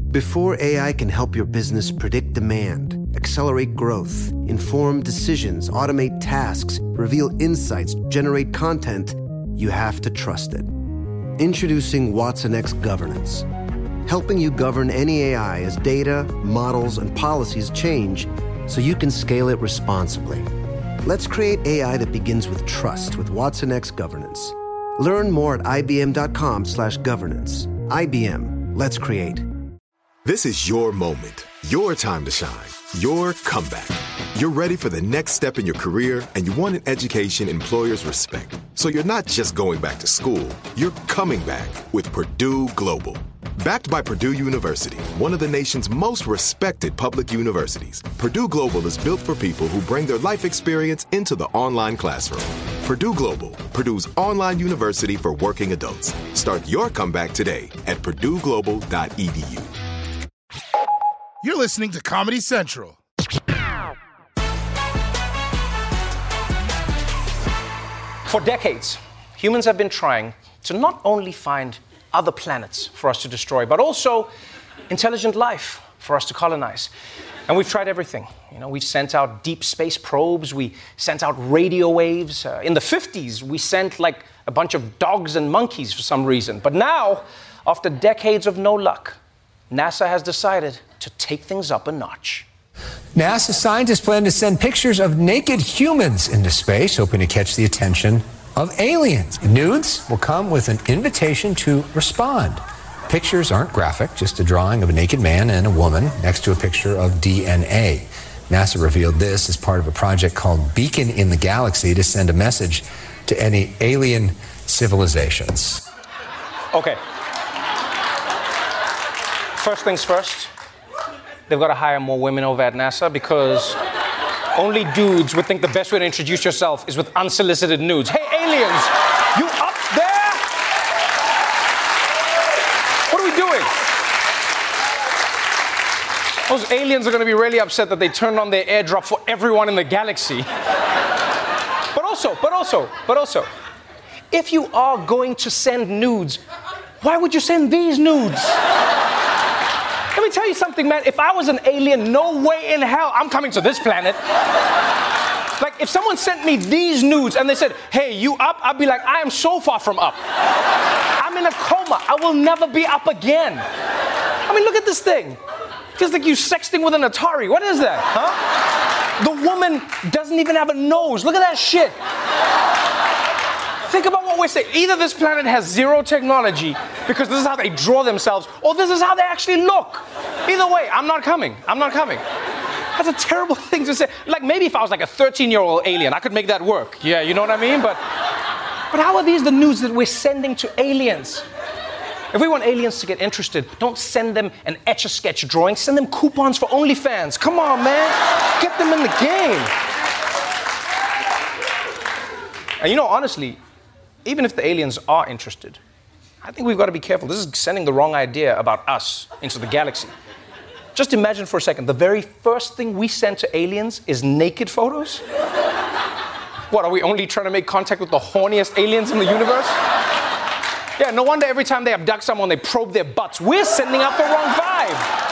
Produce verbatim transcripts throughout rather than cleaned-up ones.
Before A I can help your business predict demand, accelerate growth, inform decisions, automate tasks, reveal insights, generate content, you have to trust it. Introducing Watson X Governance, helping you govern any A I as data, models, and policies change so you can scale it responsibly. Let's create A I that begins with trust with Watson X Governance. Learn more at ibm.com slash governance. I B M, let's create. This is your moment, your time to shine, your comeback. You're ready for the next step in your career, and you want an education employers respect. So you're not just going back to school, you're coming back with Purdue Global. Backed by Purdue University, one of the nation's most respected public universities, Purdue Global is built for people who bring their life experience into the online classroom. Purdue Global, Purdue's online university for working adults. Start your comeback today at purdue global dot e d u. You're listening to Comedy Central. For decades, humans have been trying to not only find other planets for us to destroy, but also intelligent life for us to colonize. And we've tried everything. You know, we've sent out deep space probes, we sent out radio waves. Uh, in the fifties, we sent like a bunch of dogs and monkeys for some reason. But now, after decades of no luck, NASA has decided to take things up a notch. NASA scientists plan to send pictures of naked humans into space, hoping to catch the attention of aliens. Nudes will come with an invitation to respond. Pictures aren't graphic, just a drawing of a naked man and a woman next to a picture of D N A. NASA revealed this as part of a project called Beacon in the Galaxy to send a message to any alien civilizations. Okay. First things first, they've got to hire more women over at NASA because only dudes would think the best way to introduce yourself is with unsolicited nudes. Hey, aliens, you up there? What are we doing? Those aliens are going to be really upset that they turned on their airdrop for everyone in the galaxy. But also, but also, but also, if you are going to send nudes, why would you send these nudes? Let me tell you something, man. If I was an alien, no way in hell I'm coming to this planet. Like, if someone sent me these nudes and they said, hey, you up? I'd be like, I am so far from up. I'm in a coma. I will never be up again. I mean, look at this thing. Feels like you sexting with an Atari. What is that, huh? The woman doesn't even have a nose. Look at that shit. Think about what we're saying. Either this planet has zero technology because this is how they draw themselves, or this is how they actually look. Either way, I'm not coming. I'm not coming. That's a terrible thing to say. Like, maybe if I was like a thirteen-year-old alien, I could make that work. Yeah, you know what I mean? But, but how are these the news that we're sending to aliens? If we want aliens to get interested, don't send them an Etch-a-Sketch drawing. Send them coupons for OnlyFans. Come on, man. Get them in the game. And you know, honestly, even if the aliens are interested, I think we've got to be careful. This is sending the wrong idea about us into the galaxy. Just imagine for a second, the very first thing we send to aliens is naked photos? What, are we only trying to make contact with the horniest aliens in the universe? Yeah, no wonder every time they abduct someone, they probe their butts. We're sending out the wrong vibe.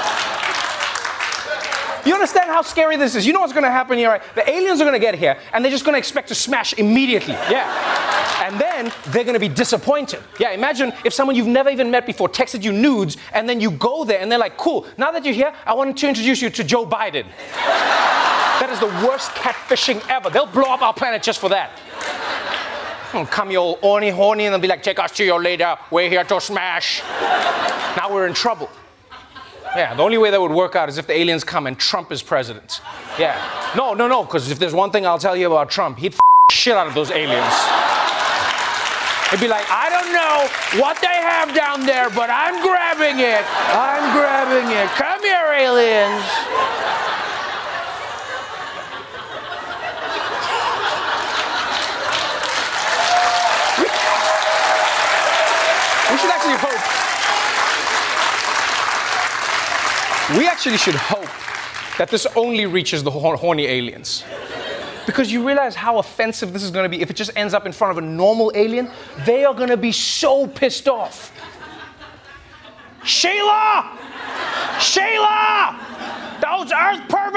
You understand how scary this is? You know what's going to happen here, right? The aliens are going to get here, and they're just going to expect to smash immediately. Yeah. And then they're going to be disappointed. Yeah, imagine if someone you've never even met before texted you nudes, and then you go there, and they're like, cool, now that you're here, I wanted to introduce you to Joe Biden. That is the worst catfishing ever. They'll blow up our planet just for that. They'll come here all horny, horny, and they'll be like, take us to your leader. We're here to smash. Now we're in trouble. Yeah, the only way that would work out is if the aliens come and Trump is president. Yeah. No, no, no, because if there's one thing I'll tell you about Trump, he'd f*** shit out of those aliens. He'd be like, I don't know what they have down there, but I'm grabbing it. I'm grabbing it. Come here, aliens. We, we should actually hope. We actually should hope that this only reaches the horny aliens. Because you realize how offensive this is going to be if it just ends up in front of a normal alien. They are going to be so pissed off. Sheila!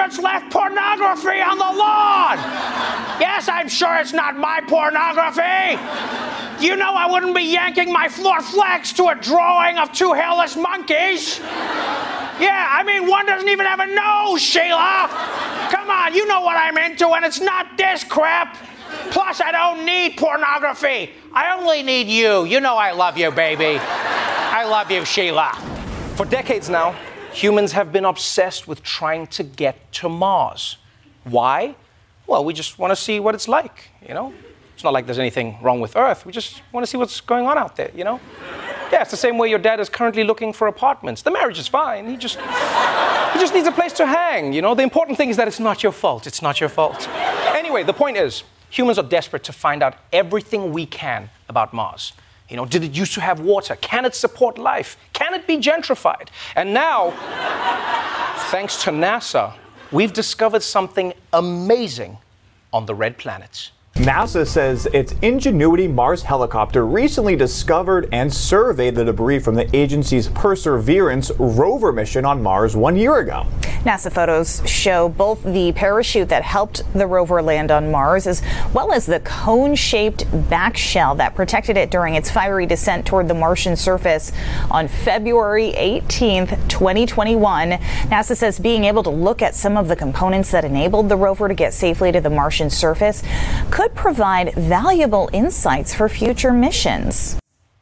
perverts left pornography on the lawn. Yes, I'm sure it's not my pornography. You know I wouldn't be yanking my floor flex to a drawing of two hairless monkeys. Yeah, I mean, one doesn't even have a nose, Sheila. Come on, you know what I'm into, and it's not this crap. Plus, I don't need pornography. I only need you. You know I love you, baby. I love you, Sheila. For decades now, humans have been obsessed with trying to get to Mars. Why? Well, we just want to see what it's like, you know? It's not like there's anything wrong with Earth. We just want to see what's going on out there, you know? Yeah, it's the same way your dad is currently looking for apartments. The marriage is fine. He just, he just needs a place to hang, you know? The important thing is that it's not your fault. It's not your fault. Anyway, the point is, humans are desperate to find out everything we can about Mars. You know, did it used to have water? Can it support life? Can it be gentrified? And now, thanks to NASA, we've discovered something amazing on the red planet. NASA says its Ingenuity Mars helicopter recently discovered and surveyed the debris from the agency's Perseverance rover mission on Mars one year ago. NASA photos show both the parachute that helped the rover land on Mars, as well as the cone-shaped back shell that protected it during its fiery descent toward the Martian surface on February eighteenth, twenty twenty-one. NASA says being able to look at some of the components that enabled the rover to get safely to the Martian surface could provide valuable insights for future missions.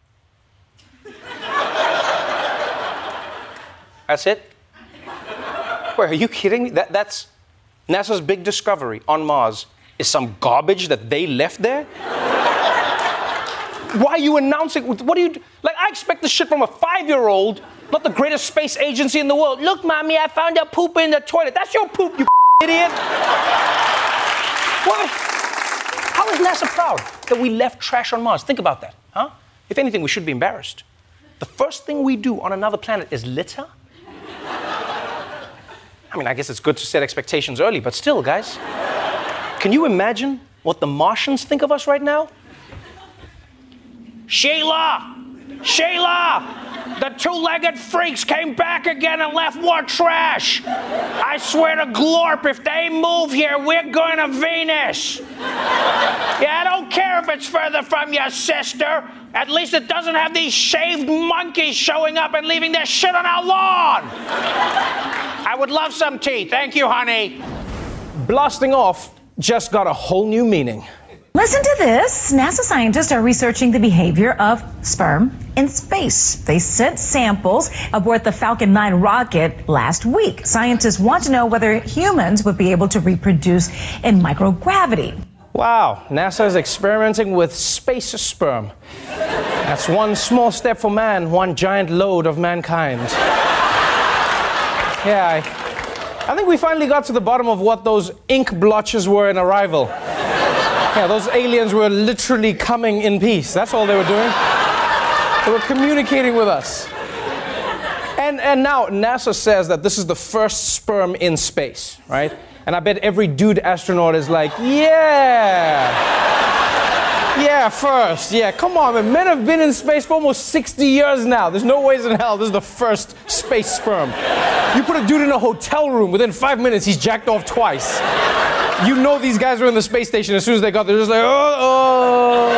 That's it? Wait, are you kidding me? That, that's NASA's big discovery on Mars is some garbage that they left there? Why are you announcing? What do you do? Like, I expect this shit from a five-year-old, not the greatest space agency in the world. Look, Mommy, I found a poop in the toilet. That's your poop, you idiot. What? How is NASA proud that we left trash on Mars? Think about that, huh? If anything, we should be embarrassed. The first thing we do on another planet is litter? I mean, I guess it's good to set expectations early, but still, guys. Can you imagine what the Martians think of us right now? Sheila! Sheila! The two-legged freaks came back again and left more trash. I swear to Glorp, if they move here, we're going to Venus. Yeah, I don't care if it's further from your sister. At least it doesn't have these shaved monkeys showing up and leaving their shit on our lawn. I would love some tea. Thank you, honey. Blasting off just got a whole new meaning. Listen to this. NASA scientists are researching the behavior of sperm in space. They sent samples aboard the Falcon nine rocket last week. Scientists want to know whether humans would be able to reproduce in microgravity. Wow, NASA is experimenting with space sperm. That's one small step for man, one giant load of mankind. Yeah, I, I think we finally got to the bottom of what those ink blotches were in Arrival. Yeah, those aliens were literally coming in peace. That's all they were doing. They were communicating with us. And, and now NASA says that this is the first sperm in space, right? And I bet every dude astronaut is like, yeah. Yeah, first. Yeah, come on, man. Men have been in space for almost sixty years now. There's no ways in hell this is the first space sperm. You put a dude in a hotel room, within five minutes, he's jacked off twice. You know these guys were in the space station as soon as they got there. They're just like, oh, oh.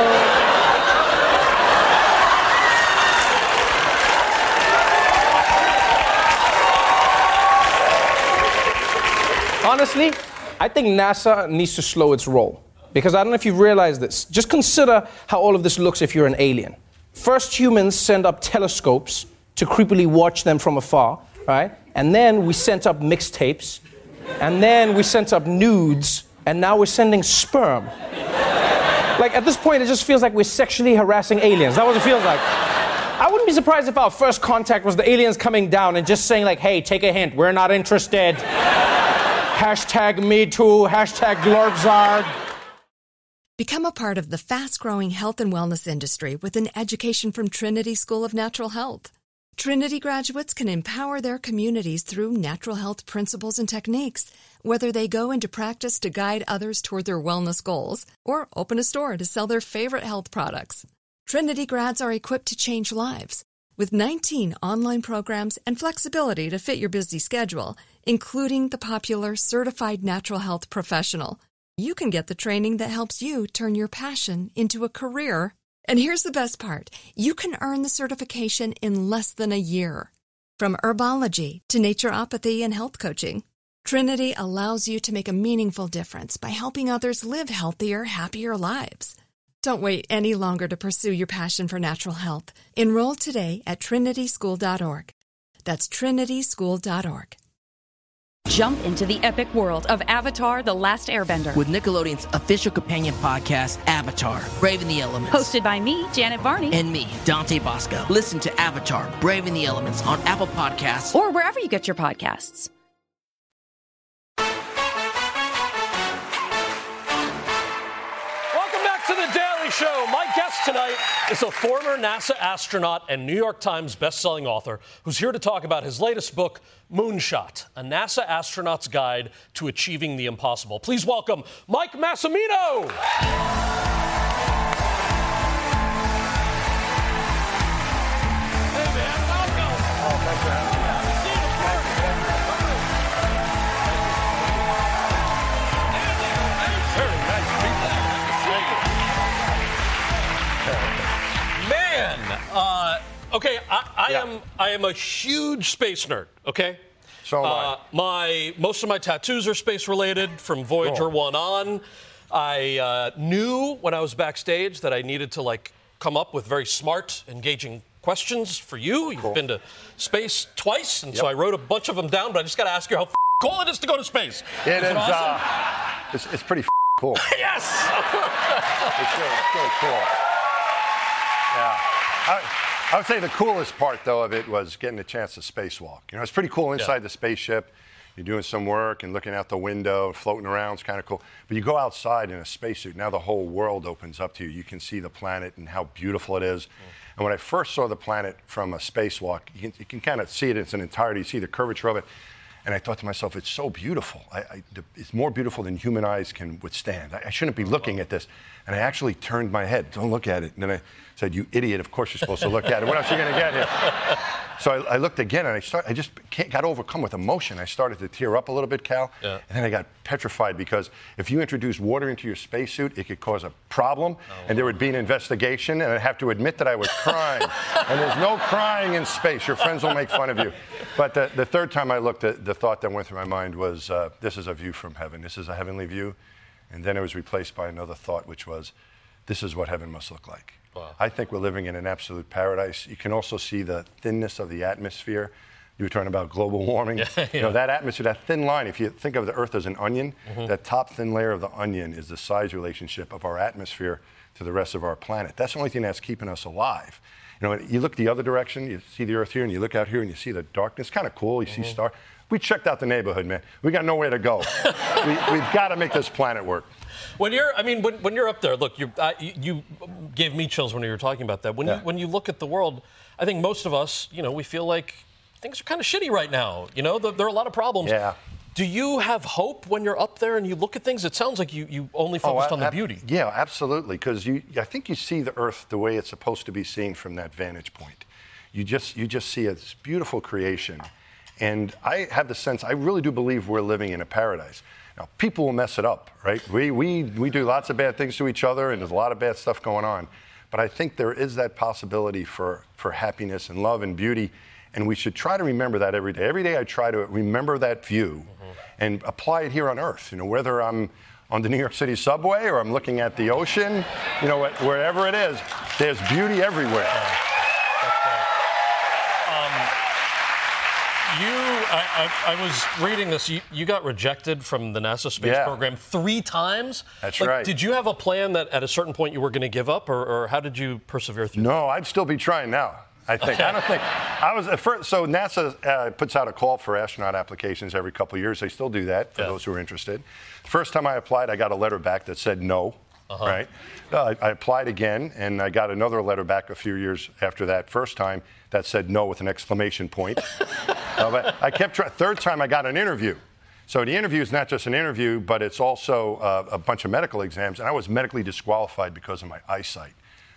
Honestly, I think NASA needs to slow its roll. Because I don't know if you realize this. Just consider how all of this looks if you're an alien. First, humans send up telescopes to creepily watch them from afar, right? And then we sent up mixtapes. And then we sent up nudes, and now we're sending sperm. Like, at this point, it just feels like we're sexually harassing aliens. That's what it feels like. I wouldn't be surprised if our first contact was the aliens coming down and just saying, like, hey, take a hint, we're not interested. Hashtag me too, hashtag Glorpzard. Become a part of the fast-growing health and wellness industry with an education from Trinity School of Natural Health. Trinity graduates can empower their communities through natural health principles and techniques, whether they go into practice to guide others toward their wellness goals or open a store to sell their favorite health products. Trinity grads are equipped to change lives. With nineteen online programs and flexibility to fit your busy schedule, including the popular Certified Natural Health Professional, you can get the training that helps you turn your passion into a career. And here's the best part. You can earn the certification in less than a year. From herbology to naturopathy and health coaching, Trinity allows you to make a meaningful difference by helping others live healthier, happier lives. Don't wait any longer to pursue your passion for natural health. Enroll today at trinity school dot org. That's trinity school dot org. Jump into the epic world of Avatar: The Last Airbender with Nickelodeon's official companion podcast, Avatar: Braving the Elements. Hosted by me, Janet Varney. And me, Dante Bosco. Listen to Avatar: Braving the Elements on Apple Podcasts. Or wherever you get your podcasts. Welcome back to The Daily Show. My guest tonight is a former NASA astronaut and New York Times bestselling author who's here to talk about his latest book, Moonshot, a NASA astronaut's guide to achieving the impossible. Please welcome Mike Massimino. Hey, man, welcome. Oh, thanks for having me. Very nice people. Man, uh, okay, I, I yeah. am I am a huge space nerd. Okay, so am uh, I. my most of my tattoos are space related from Voyager cool. one on. I uh, knew when I was backstage that I needed to like come up with very smart, engaging questions for you. You've cool. been to space twice, and yep. so I wrote a bunch of them down. But I just got to ask you how f- cool it is to go to space. It is. is. It awesome? uh, it's, it's pretty f- cool. Yes. it's, really, it's really cool. Yeah. I, I would say the coolest part, though, of it was getting a chance to spacewalk. You know, it's pretty cool inside yeah. the spaceship. You're doing some work and looking out the window, floating around. It's kind of cool. But you go outside in a spacesuit. Now the whole world opens up to you. You can see the planet and how beautiful it is. Mm. And when I first saw the planet from a spacewalk, you can, you can kind of see it in its entirety. You see the curvature of it. And I thought to myself, it's so beautiful. I, I, it's more beautiful than human eyes can withstand. I, I shouldn't be looking at this. And I actually turned my head. Don't look at it. And then I said, you idiot, of course you're supposed to look at it. What else are you going to get here? So I, I looked again, and I start, I just got overcome with emotion. I started to tear up a little bit, Cal. Yeah. And then I got petrified because if you introduce water into your spacesuit, it could cause a problem, oh, and there would be an investigation, and I'd have to admit that I was crying. And there's no crying in space. Your friends will make fun of you. But the, the third time I looked, at, the thought that went through my mind was, uh, this is a view from heaven. This is a heavenly view. And then it was replaced by another thought, which was, this is what heaven must look like. Wow. I think we're living in an absolute paradise. You can also see the thinness of the atmosphere. You were talking about global warming. Yeah, yeah. You know, that atmosphere, that thin line, if you think of the Earth as an onion, mm-hmm. that top thin layer of the onion is the size relationship of our atmosphere to the rest of our planet. That's the only thing that's keeping us alive. You know, you look the other direction, you see the Earth here, and you look out here and you see the darkness. Kind of cool. You mm-hmm. see stars. We checked out the neighborhood, man. We got nowhere to go. we, we've got to make this planet work. When you're, I mean, when, when you're up there, look, you uh, you gave me chills when you were talking about that. When yeah. you when you look at the world, I think most of us, you know, we feel like things are kind of shitty right now. You know, there, there are a lot of problems. Yeah. Do you have hope when you're up there and you look at things? It sounds like you, you only focused oh, on the ab- beauty. Yeah, absolutely. Because you, I think you see the Earth the way it's supposed to be seen from that vantage point. You just you just see this beautiful creation. And I have the sense, I really do believe we're living in a paradise. Now, people will mess it up, right? We, we, we do lots of bad things to each other, and there's a lot of bad stuff going on. But I think there is that possibility for, for happiness and love and beauty, and we should try to remember that every day. Every day I try to remember that view mm-hmm. and apply it here on Earth. You know, whether I'm on the New York City subway or I'm looking at the ocean, you know, wherever it is, there's beauty everywhere. Yeah. You, I, I, I was reading this. You, you got rejected from the NASA space yeah. program three times. That's like, right. Did you have a plan that at a certain point you were going to give up, or, or how did you persevere through? No, I'd still be trying now. I think. I don't think. I was at first. So NASA uh, puts out a call for astronaut applications every couple of years. They still do that for yeah. those who are interested. The first time I applied, I got a letter back that said no. Uh-huh. Right. Uh, I, I applied again, and I got another letter back a few years after that first time that said no with an exclamation point. uh, but I kept trying. Third time, I got an interview. So the interview is not just an interview, but it's also uh, a bunch of medical exams, and I was medically disqualified because of my eyesight.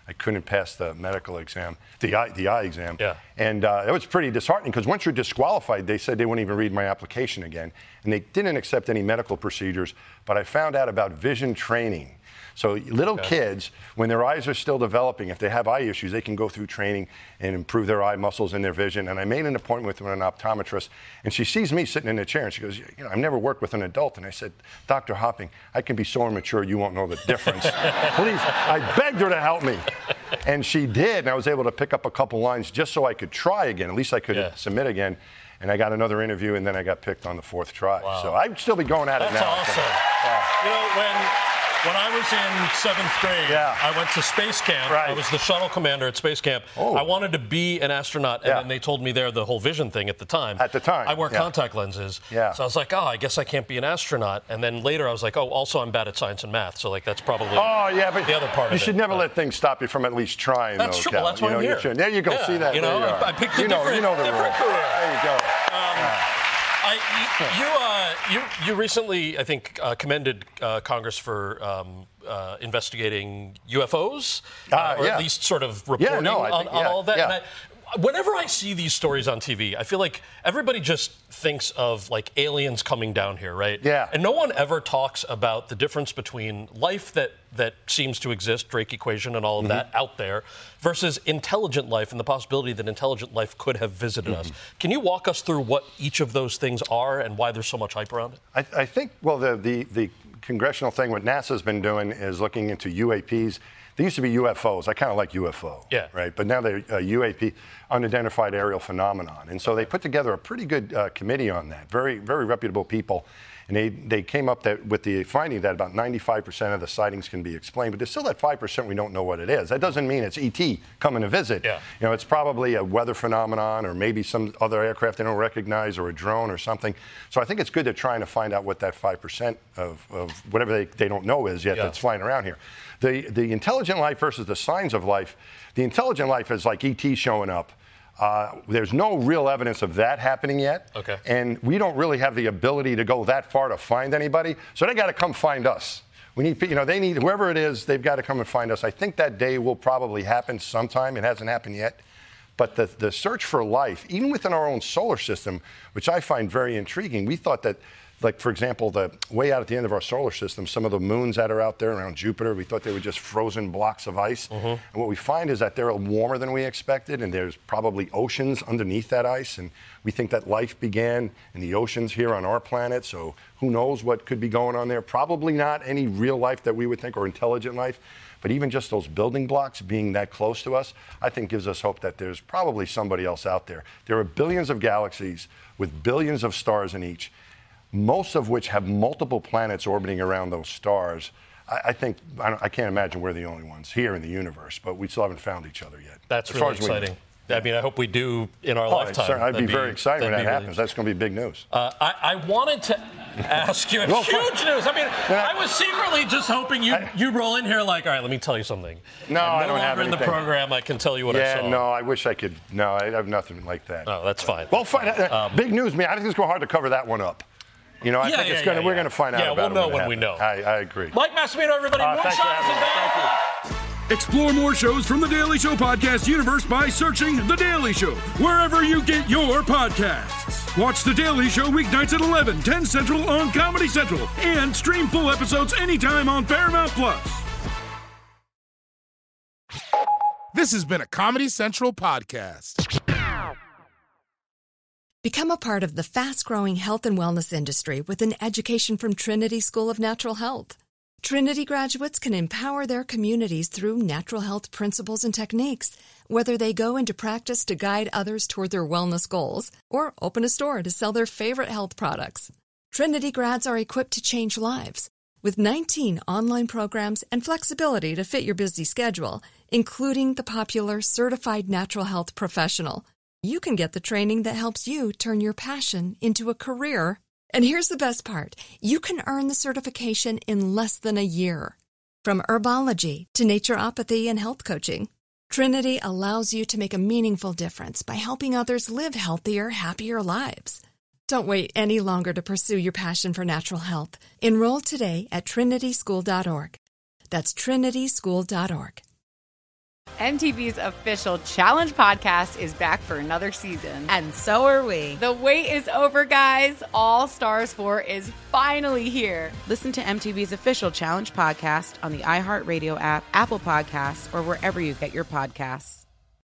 I couldn't pass the medical exam, the eye, the eye exam. Yeah. And uh, it was pretty disheartening because once you're disqualified, they said they wouldn't even read my application again. And they didn't accept any medical procedures, but I found out about vision training. So little okay. kids, when their eyes are still developing, if they have eye issues, they can go through training and improve their eye muscles and their vision. And I made an appointment with an optometrist, and she sees me sitting in a chair, and she goes, you know, I've never worked with an adult. And I said, Doctor Hopping, I can be so immature you won't know the difference. Please, I begged her to help me. And she did, and I was able to pick up a couple lines just so I could try again. At least I could yeah. submit again. And I got another interview, and then I got picked on the fourth try. Wow. So I'd still be going at That's it now. That's awesome. So, yeah. You know, when... When I was in seventh grade, yeah. I went to Space Camp. Right. I was the shuttle commander at Space Camp. Oh. I wanted to be an astronaut, and yeah. then they told me there the whole vision thing at the time. At the time. I wear yeah. contact lenses. Yeah. So I was like, oh, I guess I can't be an astronaut. And then later I was like, oh, also I'm bad at science and math. So, like, that's probably oh, yeah, but the other part of it. You should never but, let things stop you from at least trying, that's though, true. Cal. Well, that's why you know, I'm here. You should. There you go. Yeah. See that? You know, there you I picked a you know, different, you know the different rule. career. There you go. Um, yeah. I, you, uh, you, you recently, I think, uh, commended uh, Congress for um, uh, investigating U F Os, uh, uh, or yeah. at least sort of reporting yeah, no, on, think, on yeah, all of that. Yeah. And I, whenever I see these stories on T V, I feel like everybody just thinks of like aliens coming down here, right? Yeah. And no one ever talks about the difference between life that, that seems to exist, Drake equation and all of mm-hmm. that out there, versus intelligent life and the possibility that intelligent life could have visited mm-hmm. us. Can you walk us through what each of those things are and why there's so much hype around it? I, I think, well, the, the, the congressional thing, what NASA's been doing is looking into U A Ps. They used to be U F Os. I kind of like U F O, yeah. right? But now they're uh, U A P, unidentified aerial phenomenon. And so they put together a pretty good uh, committee on that, very, very reputable people. And they, they came up that with the finding that about ninety-five percent of the sightings can be explained, but there's still that five percent we don't know what it is. That doesn't mean it's E T coming to visit. Yeah. You know, it's probably a weather phenomenon or maybe some other aircraft they don't recognize or a drone or something. So I think it's good they're trying to find out what that five percent of, of whatever they, they don't know is yet yeah. that's flying around here. The, the intelligent life versus the signs of life, the intelligent life is like E T showing up. Uh, there's no real evidence of that happening yet. Okay. And we don't really have the ability to go that far to find anybody. So they got to come find us. We need, you know, they need, whoever it is, they've got to come and find us. I think that day will probably happen sometime. It hasn't happened yet. But the, the search for life, even within our own solar system, which I find very intriguing, we thought that, like, for example, the way out at the end of our solar system, some of the moons that are out there around Jupiter, we thought they were just frozen blocks of ice. Mm-hmm. And what we find is that they're warmer than we expected, and there's probably oceans underneath that ice. And we think that life began in the oceans here on our planet. So who knows what could be going on there? Probably not any real life that we would think, or intelligent life. But even just those building blocks being that close to us, I think gives us hope that there's probably somebody else out there. There are billions of galaxies with billions of stars in each, most of which have multiple planets orbiting around those stars. I, I think, I, don't, I can't imagine we're the only ones here in the universe, but we still haven't found each other yet. That's as really far as exciting. I mean, I hope we do in our oh, lifetime. I'd be, be very excited when that really happens. That's going to be big news. Uh, I, I wanted to ask you, well, huge news. I mean, I, I was secretly just hoping you you roll in here like, all right, let me tell you something. No, I'm I no don't have longer in anything. the program. I can tell you what yeah, I saw. no, I wish I could. No, I have nothing like that. Oh, that's fine. Well, fine. Um, big news, man. I think it's going to be hard to cover that one up. You know, I yeah, think yeah, it's going to. Yeah, we're yeah. going to find out yeah, about we'll know it when, when we know. I, I agree. Mike Massimino, everybody. Uh, More thanks shots for having and me. Thank you. Explore more shows from The Daily Show podcast universe by searching The Daily Show wherever you get your podcasts. Watch The Daily Show weeknights at eleven, ten Central on Comedy Central, and stream full episodes anytime on Paramount Plus. This has been a Comedy Central podcast. Become a part of the fast-growing health and wellness industry with an education from Trinity School of Natural Health. Trinity graduates can empower their communities through natural health principles and techniques, whether they go into practice to guide others toward their wellness goals or open a store to sell their favorite health products. Trinity grads are equipped to change lives with nineteen online programs and flexibility to fit your busy schedule, including the popular Certified Natural Health Professional. You can get the training that helps you turn your passion into a career. And here's the best part. You can earn the certification in less than a year. From herbology to naturopathy and health coaching, Trinity allows you to make a meaningful difference by helping others live healthier, happier lives. Don't wait any longer to pursue your passion for natural health. Enroll today at trinity school dot org. That's trinity school dot org. M T V's official Challenge podcast is back for another season. And so are we. The wait is over, guys. All Stars four is finally here. Listen to M T V's official Challenge podcast on the iHeartRadio app, Apple Podcasts, or wherever you get your podcasts.